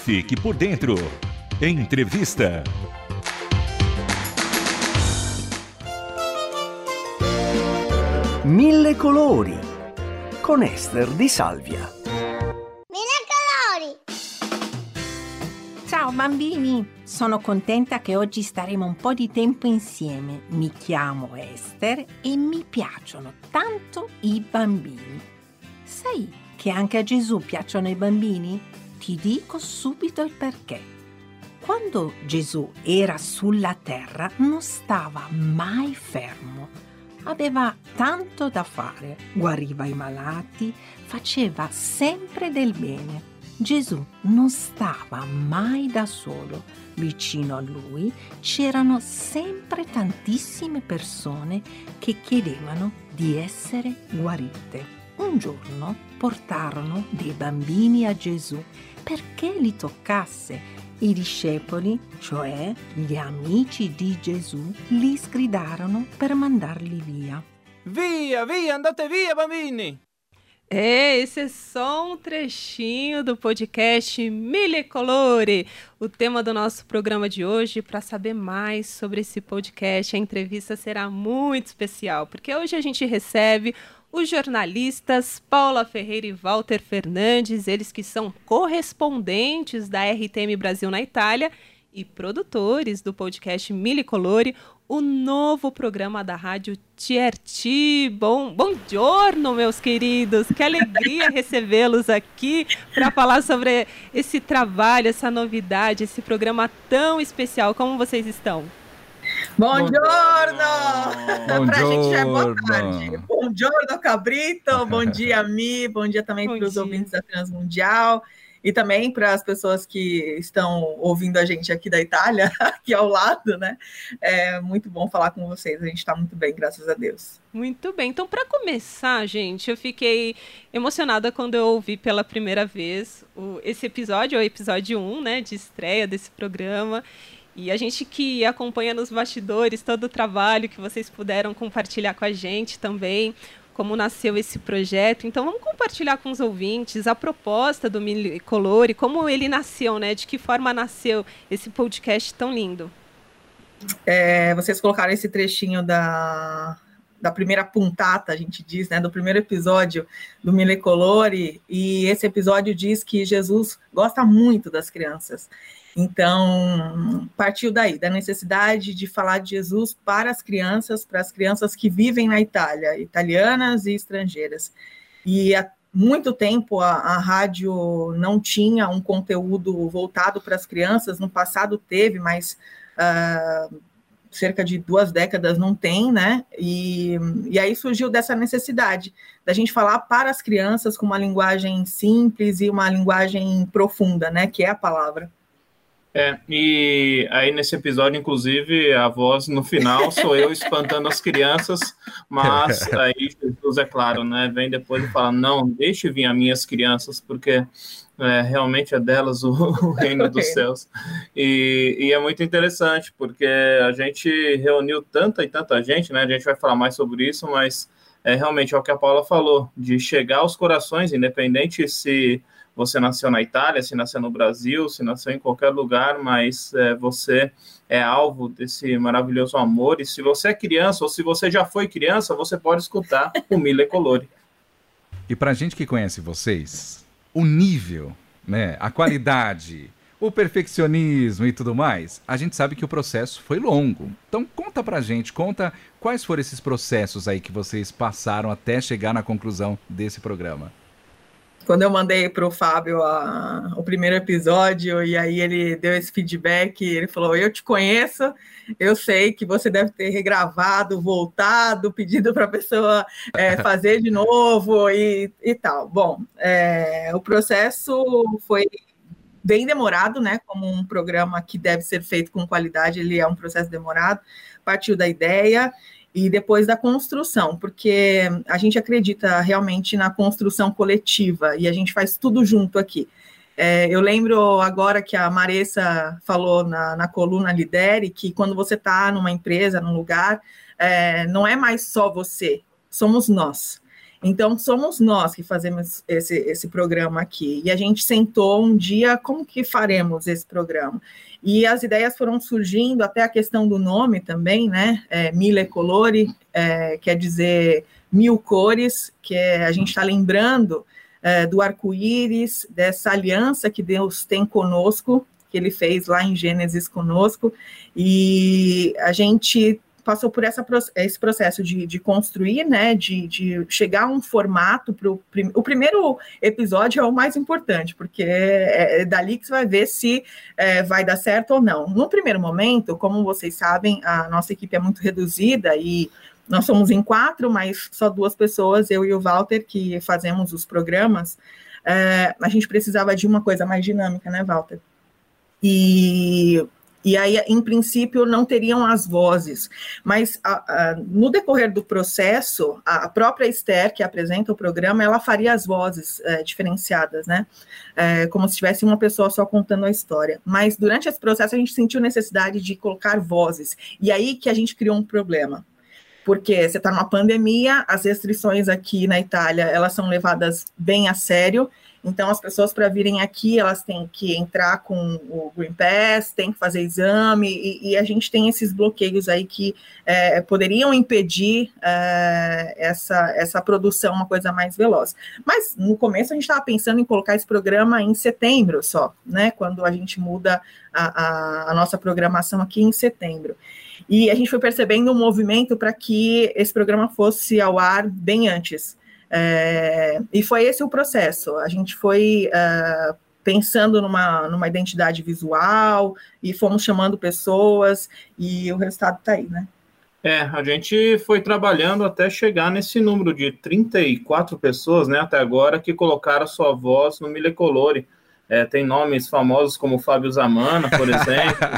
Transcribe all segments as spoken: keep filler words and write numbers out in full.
Fique por dentro. Entrevista. Mille colori con Ester Di Salvia. Mille colori! Ciao bambini, sono contenta che oggi staremo un po' di tempo insieme. Mi chiamo Ester e mi piacciono tanto i bambini. Sai che anche a Gesù piacciono i bambini? Ti dico subito il perché. Quando Gesù era sulla terra non stava mai fermo. Aveva tanto da fare, guariva i malati, faceva sempre del bene. Gesù non stava mai da solo. Vicino a lui c'erano sempre tantissime persone che chiedevano di essere guarite. Un giorno portarono dei bambini a Gesù perché li toccasse. I discepoli, cioè gli amici di Gesù, li sgridarono per mandarli via. Via, via, andate via, bambini! É, esse é só um trechinho do podcast Mille Colori, o tema do nosso programa de hoje. Para saber mais sobre esse podcast, a entrevista será muito especial, porque hoje a gente recebe os jornalistas Paula Ferreira e Walter Fernandes, eles que são correspondentes da R T M Brasil na Itália e produtores do podcast Mille Colori, o novo programa da rádio T R T. Bom, bom giorno, meus queridos. Que alegria recebê-los aqui para falar sobre esse trabalho, essa novidade, esse programa tão especial. Como vocês estão? Bom giorno! Pra gente já é boa tarde. Bom giorno, Cabrito. Bom dia, Mi. Bom dia também para os ouvintes da Transmundial. E também para as pessoas que estão ouvindo a gente aqui da Itália, aqui ao lado, né? É muito bom falar com vocês. A gente está muito bem, graças a Deus. Muito bem. Então, para começar, gente, eu fiquei emocionada quando eu ouvi pela primeira vez o, esse episódio, o episódio um, né, de estreia desse programa. E a gente que acompanha nos bastidores todo o trabalho que vocês puderam compartilhar com a gente também, como nasceu esse projeto. Então vamos compartilhar com os ouvintes a proposta do Mille Colori, como ele nasceu, né? De que forma nasceu esse podcast tão lindo. É, vocês colocaram esse trechinho da, da primeira puntata, a gente diz, né? Do primeiro episódio do Mille Colori, e esse episódio diz que Jesus gosta muito das crianças. Então, partiu daí, da necessidade de falar de Jesus para as crianças, para as crianças que vivem na Itália, italianas e estrangeiras. E há muito tempo a, a rádio não tinha um conteúdo voltado para as crianças, no passado teve, mas uh, cerca de duas décadas não tem, né? E, e aí surgiu dessa necessidade da gente falar para as crianças com uma linguagem simples e uma linguagem profunda, né? Que é a palavra. É, e aí nesse episódio, inclusive, a voz no final sou eu espantando as crianças, mas aí Jesus, é claro, né, vem depois e fala, não, deixe vir as minhas crianças, porque é, realmente é delas o, o reino dos céus. E, e é muito interessante, porque a gente reuniu tanta e tanta gente, né, a gente vai falar mais sobre isso, mas é realmente é o que a Paula falou, de chegar aos corações, independente se você nasceu na Itália, se nasceu no Brasil, se nasceu em qualquer lugar, mas é, você é alvo desse maravilhoso amor. E se você é criança, ou se você já foi criança, você pode escutar o Mille Colori. E para a gente que conhece vocês, o nível, né, a qualidade, o perfeccionismo e tudo mais, a gente sabe que o processo foi longo. Então conta pra gente, conta quais foram esses processos aí que vocês passaram até chegar na conclusão desse programa. Quando eu mandei para o Fábio a, o primeiro episódio, e aí ele deu esse feedback, ele falou, eu te conheço, eu sei que você deve ter regravado, voltado, pedido para a pessoa é, fazer de novo e, e tal. Bom, é, o processo foi bem demorado, né? Como um programa que deve ser feito com qualidade, ele é um processo demorado, partiu da ideia e depois da construção, porque a gente acredita realmente na construção coletiva e a gente faz tudo junto aqui. É, eu lembro agora que a Maressa falou na, na coluna Lidere que quando você está numa empresa, num lugar, é, não é mais só você, somos nós. Então, somos nós que fazemos esse, esse programa aqui. E a gente sentou um dia, como que faremos esse programa? E as ideias foram surgindo, até a questão do nome também, né? É, Mille Colori, é, quer dizer mil cores, que é, a gente está lembrando é, do arco-íris, dessa aliança que Deus tem conosco, que ele fez lá em Gênesis conosco, e a gente passou por essa, esse processo de, de construir, né, de, de chegar a um formato para o prim, o primeiro episódio é o mais importante, porque é, é dali que você vai ver se é, vai dar certo ou não. No primeiro momento, como vocês sabem, a nossa equipe é muito reduzida e nós somos em quatro, mas só duas pessoas, eu e o Walter, que fazemos os programas. É, a gente precisava de uma coisa mais dinâmica, né, Walter? E... E aí, em princípio, não teriam as vozes, mas a, a, no decorrer do processo, a própria Esther, que apresenta o programa, ela faria as vozes é, diferenciadas, né? É, como se tivesse uma pessoa só contando a história. Mas durante esse processo, a gente sentiu necessidade de colocar vozes. E aí que a gente criou um problema. Porque você está numa pandemia, as restrições aqui na Itália, elas são levadas bem a sério. Então, as pessoas, para virem aqui, elas têm que entrar com o Green Pass, têm que fazer exame, e, e a gente tem esses bloqueios aí que é, poderiam impedir é, essa, essa produção, uma coisa mais veloz. Mas, no começo, a gente estava pensando em colocar esse programa em setembro só, né? Quando a gente muda a, a, a nossa programação aqui em setembro. E a gente foi percebendo um movimento para que esse programa fosse ao ar bem antes. É, e foi esse o processo. A gente foi uh, pensando numa, numa identidade visual e fomos chamando pessoas e o resultado está aí, né? É, a gente foi trabalhando até chegar nesse número de trinta e quatro pessoas, né, até agora, que colocaram sua voz no Mille Colori. É, tem nomes famosos como Fábio Zamana, por exemplo.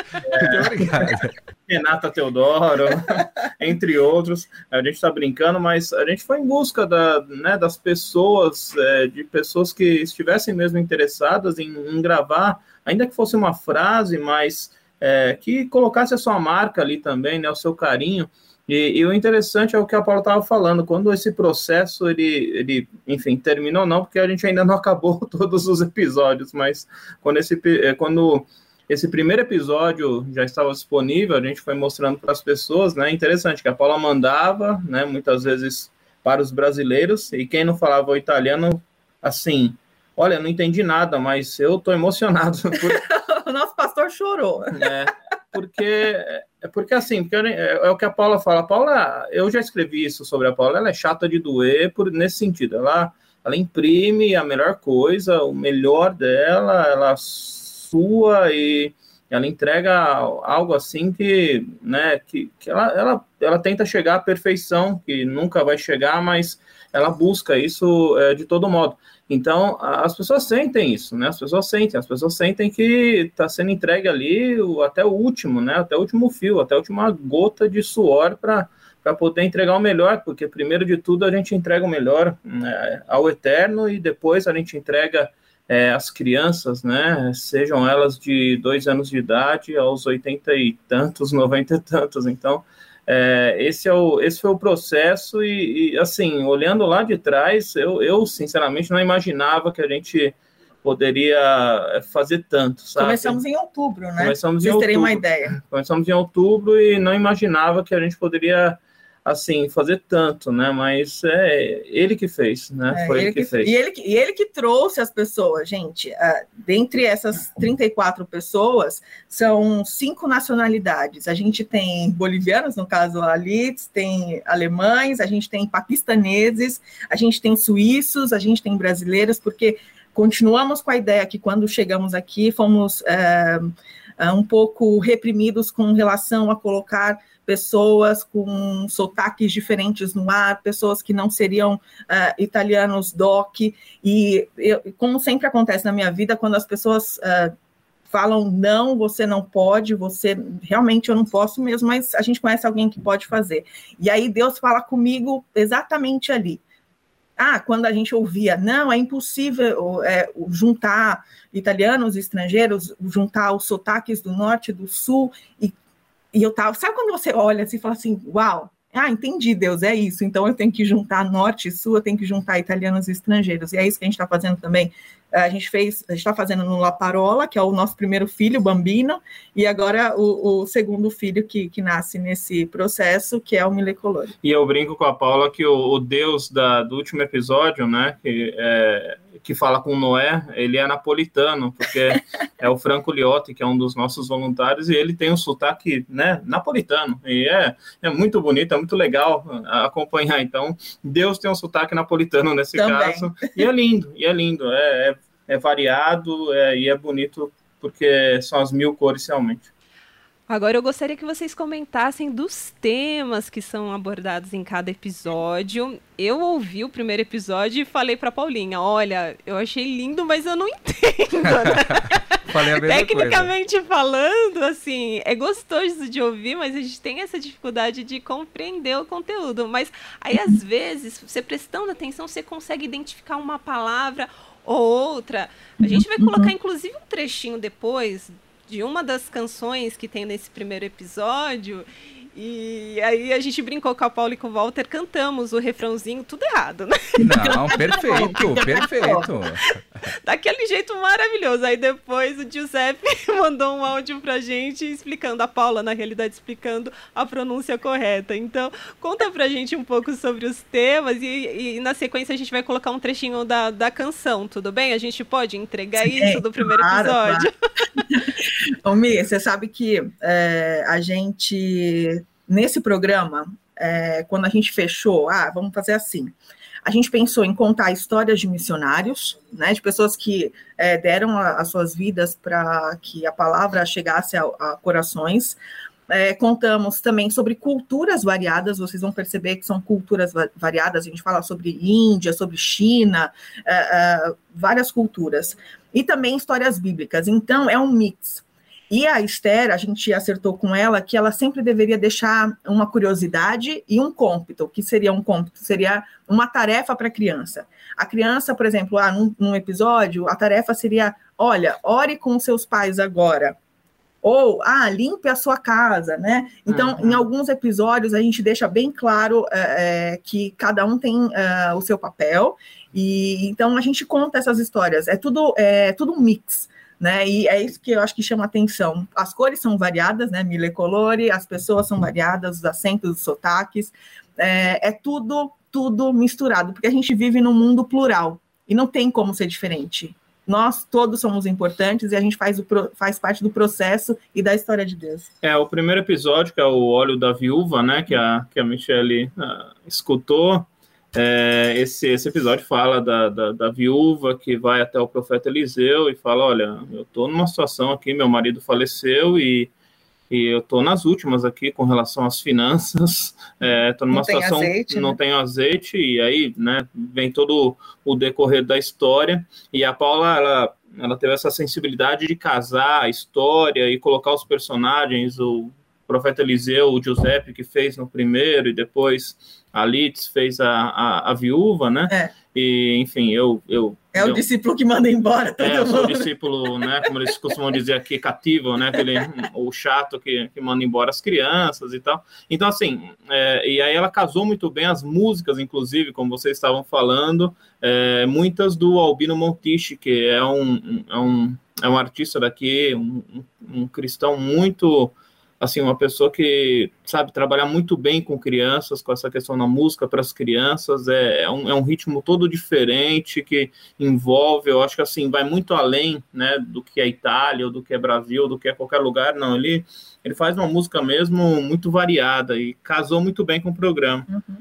é, Renata Teodoro, entre outros. A gente está brincando, mas a gente foi em busca da, né, das pessoas, é, de pessoas que estivessem mesmo interessadas em, em gravar, ainda que fosse uma frase, mas é, que colocasse a sua marca ali também, né, o seu carinho. E, e o interessante é o que a Paula estava falando, quando esse processo, ele, ele, enfim, terminou não, porque a gente ainda não acabou todos os episódios, mas quando esse, quando esse primeiro episódio já estava disponível, a gente foi mostrando para as pessoas, né, interessante, que a Paula mandava, né, muitas vezes para os brasileiros, e quem não falava o italiano, assim, olha, não entendi nada, mas eu estou emocionado. Por... O nosso pastor chorou. É, porque... É porque assim, porque é, é o que a Paula fala. A Paula, eu já escrevi isso sobre a Paula, ela é chata de doer por, nesse sentido. Ela, ela imprime a melhor coisa, o melhor dela, ela sua e ela entrega algo assim que, né, que, que ela, ela, ela tenta chegar à perfeição, que nunca vai chegar, mas ela busca isso é, de todo modo. Então, as pessoas sentem isso, né? As pessoas sentem, as pessoas sentem que está sendo entregue ali o, até o último, né? Até o último fio, até a última gota de suor para poder entregar o melhor, porque primeiro de tudo a gente entrega o melhor, né, ao eterno, e depois a gente entrega é, as crianças, né? Sejam elas de dois anos de idade aos oitenta e tantos, noventa e tantos. Então, É, esse, é o, esse foi o processo e, e, assim, olhando lá de trás, eu, eu, sinceramente, não imaginava que a gente poderia fazer tanto, sabe? Começamos em outubro, né? Começamos Vocês em terem outubro. uma ideia. Começamos em outubro e não imaginava que a gente poderia, assim, fazer tanto, né? Mas é ele que fez, né? É, foi ele, ele que, que fez. E ele, e ele que trouxe as pessoas, gente. Uh, dentre essas trinta e quatro pessoas, são cinco nacionalidades. A gente tem bolivianos, no caso a Litz, tem alemães, a gente tem paquistaneses, a gente tem suíços, a gente tem brasileiros, porque continuamos com a ideia que quando chegamos aqui fomos uh, uh, um pouco reprimidos com relação a colocar pessoas com sotaques diferentes no ar, pessoas que não seriam uh, italianos doc, e eu, como sempre acontece na minha vida, quando as pessoas uh, falam não, você não pode, você, realmente eu não posso mesmo, mas a gente conhece alguém que pode fazer. E aí Deus fala comigo exatamente ali. Ah, quando a gente ouvia, não, é impossível é, juntar italianos, estrangeiros, juntar os sotaques do norte, do sul, e E eu tava, sabe quando você olha assim e fala assim, uau, Ah, entendi, Deus, é isso. Então eu tenho que juntar norte e sul, eu tenho que juntar italianos e estrangeiros. E é isso que a gente está fazendo também. A gente fez, a gente está fazendo no La Parola, que é o nosso primeiro filho, o Bambino, e agora o, o segundo filho que, que nasce nesse processo, que é o Mille Colori. E eu brinco com a Paula que o, o Deus da, do último episódio, né, que, é, que fala com Noé, ele é napolitano, porque é o Franco Liotti, que é um dos nossos voluntários, e ele tem um sotaque, né, napolitano, e é, é muito bonito, é muito legal acompanhar. Então, Deus tem um sotaque napolitano nesse Também. caso, e é lindo, e é lindo, é, é é variado é, e é bonito porque são as mil cores realmente. Agora eu gostaria que vocês comentassem dos temas que são abordados em cada episódio. Eu ouvi o primeiro episódio e falei para Paulinha, olha, eu achei lindo, mas eu não entendo, né? Falei a mesma Tecnicamente coisa. falando, assim, é gostoso de ouvir, mas a gente tem essa dificuldade de compreender o conteúdo. Mas aí, às vezes, você prestando atenção, você consegue identificar uma palavra ou outra. A gente vai colocar, inclusive, um trechinho depois de uma das canções que tem nesse primeiro episódio. E aí a gente brincou com a Paula e com o Walter, cantamos o refrãozinho, tudo errado, né? Não, perfeito, perfeito. Daquele jeito maravilhoso. Aí depois o Giuseppe mandou um áudio pra gente explicando, a Paula, na realidade, explicando a pronúncia correta. Então, conta pra gente um pouco sobre os temas e, e na sequência a gente vai colocar um trechinho da, da canção, tudo bem? A gente pode entregar Sim, isso do primeiro claro, episódio? Claro. Ô, Mi, você sabe que é, a gente... Nesse programa, é, quando a gente fechou, ah, vamos fazer assim, a gente pensou em contar histórias de missionários, né, de pessoas que é, deram a, as suas vidas para que a palavra chegasse a, a corações. É, contamos também sobre culturas variadas, vocês vão perceber que são culturas va- variadas, a gente fala sobre Índia, sobre China, é, é, várias culturas. E também histórias bíblicas, então é um mix. E a Esther, a gente acertou com ela que ela sempre deveria deixar uma curiosidade e um cômpito. O que seria um cômpito? Seria uma tarefa para a criança. A criança, por exemplo, ah, num, num episódio, a tarefa seria, olha, ore com seus pais agora. Ou, ah, limpe a sua casa, né? Então, uhum. em alguns episódios, a gente deixa bem claro é, que cada um tem é, o seu papel. E então, a gente conta essas histórias. É tudo, é, tudo um mix. Né, e é isso que eu acho que chama atenção. As cores são variadas, né, Mille Colori, as pessoas são variadas, os acentos, os sotaques, é, é tudo, tudo misturado, porque a gente vive num mundo plural, e não tem como ser diferente. Nós todos somos importantes e a gente faz, o, faz parte do processo e da história de Deus. É, o primeiro episódio, que é o Óleo da Viúva, né, que a, que a Michelle uh, escutou, É, esse, esse episódio fala da, da, da viúva que vai até o profeta Eliseu e fala, olha, eu estou numa situação aqui, meu marido faleceu e, e eu estou nas últimas aqui com relação às finanças, estou é, numa não situação, tem azeite, não né? tenho azeite, e aí, né, vem todo o decorrer da história, e a Paula, ela, ela teve essa sensibilidade de casar a história e colocar os personagens, o profeta Eliseu, o Giuseppe, que fez no primeiro, e depois a Litz fez a, a, a viúva, né? É. E, enfim, eu... eu é eu, o discípulo que manda embora todo é, eu mundo. sou o discípulo, né? Como eles costumam dizer aqui, cativo, né? Aquele, o chato que, que manda embora as crianças e tal. Então, assim, é, e aí ela casou muito bem as músicas, inclusive, como vocês estavam falando, é, muitas do Albino Montichi, que é um, é um, é um artista daqui, um, um cristão muito... assim, uma pessoa que sabe trabalhar muito bem com crianças, com essa questão da música para as crianças, é, é, um, é um ritmo todo diferente, que envolve, eu acho que assim, vai muito além, né, do que é Itália, ou do que é Brasil, ou do que é qualquer lugar, não, ele, ele faz uma música mesmo muito variada, e casou muito bem com o programa. Uhum.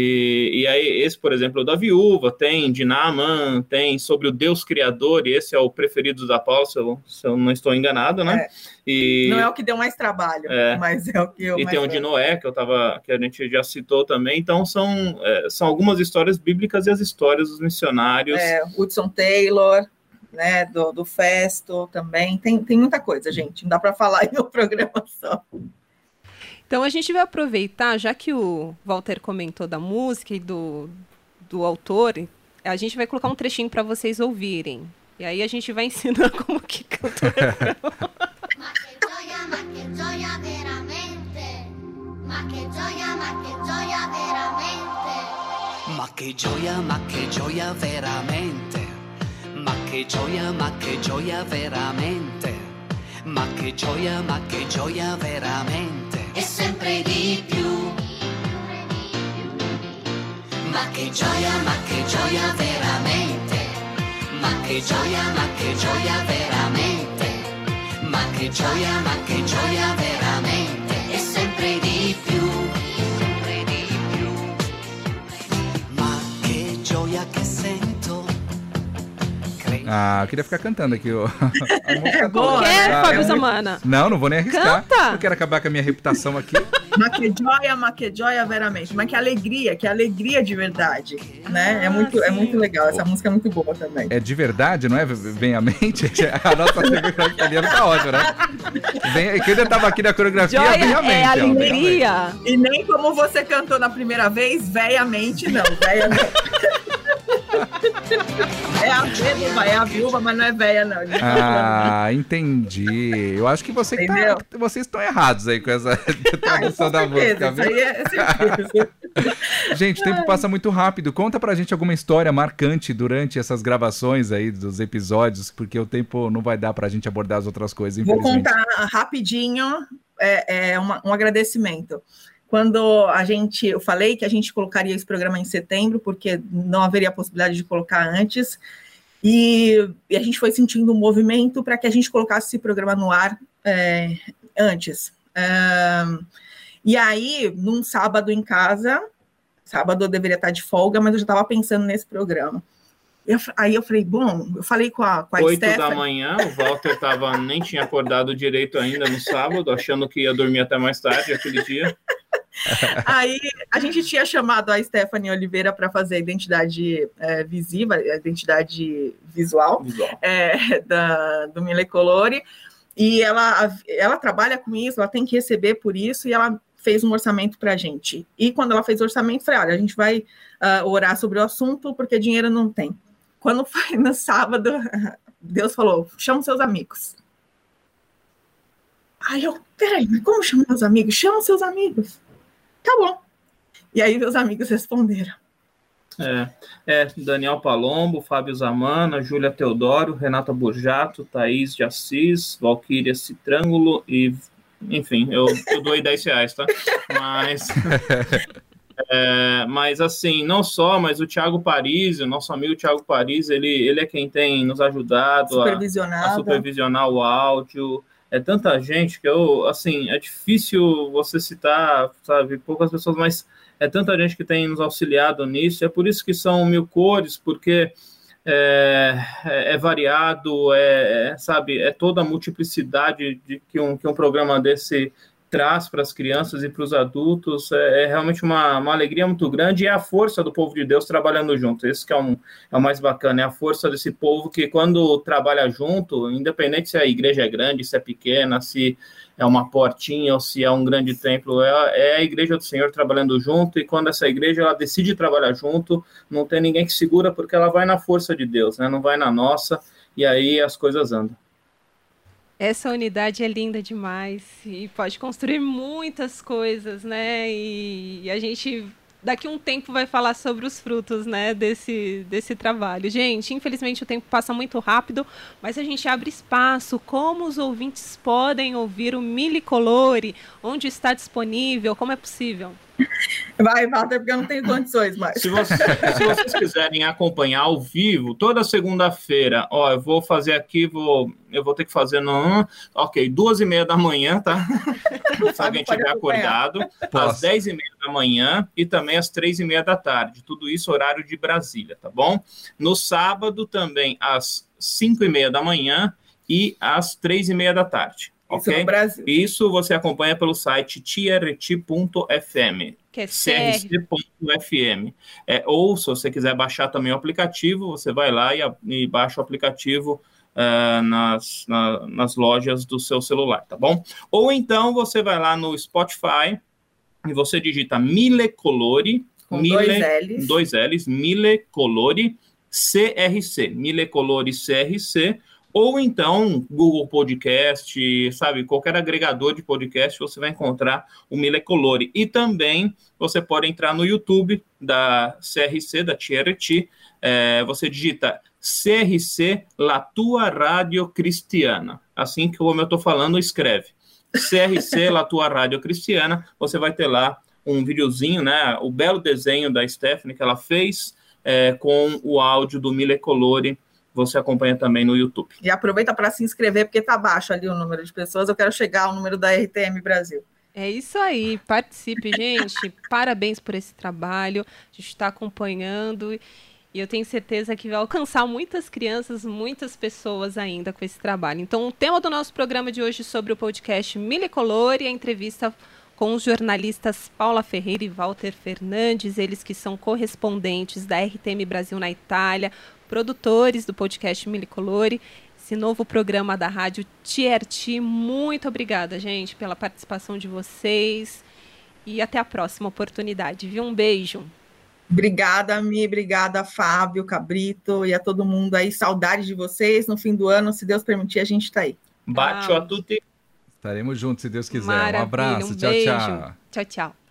E, e aí, esse, por exemplo, da viúva, tem de Naaman, tem sobre o Deus Criador, e esse é o preferido da Paula, se eu, se eu não estou enganado, né? É. E, não é o que deu mais trabalho, é, mas é o que eu E mais tem o de Noé, que, eu tava, que a gente já citou também, então são, é, são algumas histórias bíblicas e as histórias dos missionários. É, Hudson Taylor, né, do, do Festo também, tem, tem muita coisa, gente, não dá para falar em um programa só. Então, a gente vai aproveitar, já que o Walter comentou da música e do, do autor, a gente vai colocar um trechinho para vocês ouvirem. E aí a gente vai ensinar como que canta o refrão. Ma che gioia, ma che gioia veramente. Ma che gioia, ma che gioia veramente. Ma che gioia, ma che gioia veramente. Ma che gioia, ma che gioia veramente. E sempre di più. Ma che gioia, ma che gioia veramente. Ma che gioia, ma che gioia veramente. Ma che gioia, ma che gioia veramente. E sempre di più. Sempre di più. Ma che gioia che sento. Ah, eu queria ficar cantando aqui ó. A música É boa, toda. Quer, Ah, Fábio é muito- Zamana? Não, não vou nem arriscar. Canta! Eu quero acabar com a minha reputação aqui. Ma che gioia, ma che gioia veramente. Mas que alegria, que alegria de verdade, né? É Ah, muito, é sim. muito legal. Essa música é muito boa também. É de verdade, não é? Vem à mente? A nossa coreografia italiana tá ótima, né? Vem, quem ainda tava aqui na coreografia, vem Joia à mente. é ó, vem à mente. alegria. E nem como você cantou na primeira vez, veiamente não. Véia não. É a viúva, é a viúva, mas não é véia, não. Ah, entendi. Eu acho que você que tá, Entendeu? vocês estão errados aí com essa tradução da música. Isso viu? aí é certeza. Gente, o tempo passa muito rápido. Conta pra gente alguma história marcante durante essas gravações aí dos episódios, porque o tempo não vai dar pra gente abordar as outras coisas, Vou infelizmente. contar rapidinho é, é uma- um agradecimento. Quando a gente, eu falei que a gente colocaria esse programa em setembro, porque não haveria a possibilidade de colocar antes, e, e a gente foi sentindo um movimento para que a gente colocasse esse programa no ar é, antes. Ahn, e aí, num sábado em casa, sábado eu deveria estar de folga, mas eu já estava pensando nesse programa. Eu- aí eu falei, bom, eu falei com a, com a Oito da Stephanie, manhã, o Walter tava, nem tinha acordado direito ainda no sábado, achando que ia dormir até mais tarde aquele dia. Aí a gente tinha chamado a Stephanie Oliveira para fazer a identidade é, visiva, a identidade visual Visual. é, da, do Mille Colori, e ela, ela trabalha com isso, ela tem que receber por isso, e ela fez um orçamento para a gente. E quando ela fez o orçamento, falei, olha, a gente vai ah, orar sobre o assunto, porque dinheiro não tem. Quando foi no sábado, Deus falou, chama seus amigos. Aí eu, peraí, mas como chamar meus amigos? Chama seus amigos. Tá bom. E aí meus amigos responderam. É, é, Daniel Palombo, Fábio Zamana, Júlia Teodoro, Renata Burjato, Thaís de Assis, Valquíria Citrângulo e, enfim, eu, eu doei dez reais, tá? Mas, é, mas assim, não só, mas o Thiago Paris, o nosso amigo Thiago Paris, ele, ele é quem tem nos ajudado a, a Supervisionada. supervisionar o áudio. É tanta gente que eu, assim, é difícil você citar, sabe, poucas pessoas, mas é tanta gente que tem nos auxiliado nisso, é por isso que são mil cores, porque é, é, é variado, é, é, sabe, é toda a multiplicidade de que um, que um programa desse traz para as crianças e para os adultos, é, é realmente uma, uma alegria muito grande, e é a força do povo de Deus trabalhando junto. Esse que é, um, é o mais bacana, é a força desse povo que, quando trabalha junto, independente se a igreja é grande, se é pequena, se é uma portinha ou se é um grande templo, é, é a igreja do Senhor trabalhando junto, e quando essa igreja ela decide trabalhar junto, não tem ninguém que segura, porque ela vai na força de Deus, né? Não vai na nossa, e aí as coisas andam. Essa unidade é linda demais e pode construir muitas coisas, né? E, e a gente daqui a um tempo vai falar sobre os frutos, né, desse, desse trabalho. Gente, infelizmente o tempo passa muito rápido, mas a gente abre espaço. Como os ouvintes podem ouvir o Mille Colori? Onde está disponível? Como é possível? Vai, Walter, porque eu não tenho condições mais. Se, você, se vocês quiserem acompanhar ao vivo, toda segunda-feira, ó, eu vou fazer aqui, vou, eu vou ter que fazer no... Ok, duas e meia da manhã, tá? Se alguém estiver acordado, às dez e meia da manhã e também às três e meia da tarde. Tudo isso horário de Brasília, tá bom? No sábado também às cinco e meia da manhã e às três e meia da tarde. Isso Okay? no Brasil. Isso você acompanha pelo site t r t ponto f m. Que é C R C ponto F M. É, ou, se você quiser baixar também o aplicativo, você vai lá e, e baixa o aplicativo uh, nas, na, nas lojas do seu celular, tá bom? Ou então você vai lá no Spotify e você digita Mille Colori, Com Mille, dois L's. dois L's, Mille Colori C R C, Mille Colori C R C, ou então Google Podcast, sabe, qualquer agregador de podcast você vai encontrar o Mille Colori. E também você pode entrar no YouTube da C R C, da T R T, é, você digita C R C La Tua Rádio Cristiana, assim que como eu estou falando, escreve C R C La Tua Rádio Cristiana, você vai ter lá um videozinho, né, o belo desenho da Stephanie que ela fez é, com o áudio do Mille Colori. Você acompanha também no YouTube. E aproveita para se inscrever, porque está baixo ali o número de pessoas. Eu quero chegar ao número da R T M Brasil. É isso aí, participe, gente. Parabéns por esse trabalho. A gente está acompanhando e eu tenho certeza que vai alcançar muitas crianças, muitas pessoas ainda com esse trabalho. Então, o tema do nosso programa de hoje sobre o podcast Mille Colori, a entrevista com os jornalistas Paula Ferreira e Walter Fernandes, eles que são correspondentes da R T M Brasil na Itália, produtores do podcast Mille Colori, esse novo programa da rádio T R T. Muito obrigada, gente, pela participação de vocês e até a próxima oportunidade, viu? Um beijo. Obrigada, Mi, obrigada, Fábio, Cabrito e a todo mundo aí. Saudade de vocês. No fim do ano, se Deus permitir, a gente está aí. Bacio a tutti. Estaremos juntos, se Deus quiser. Maravilha, Um abraço. um Tchau, beijo. tchau. Tchau, tchau.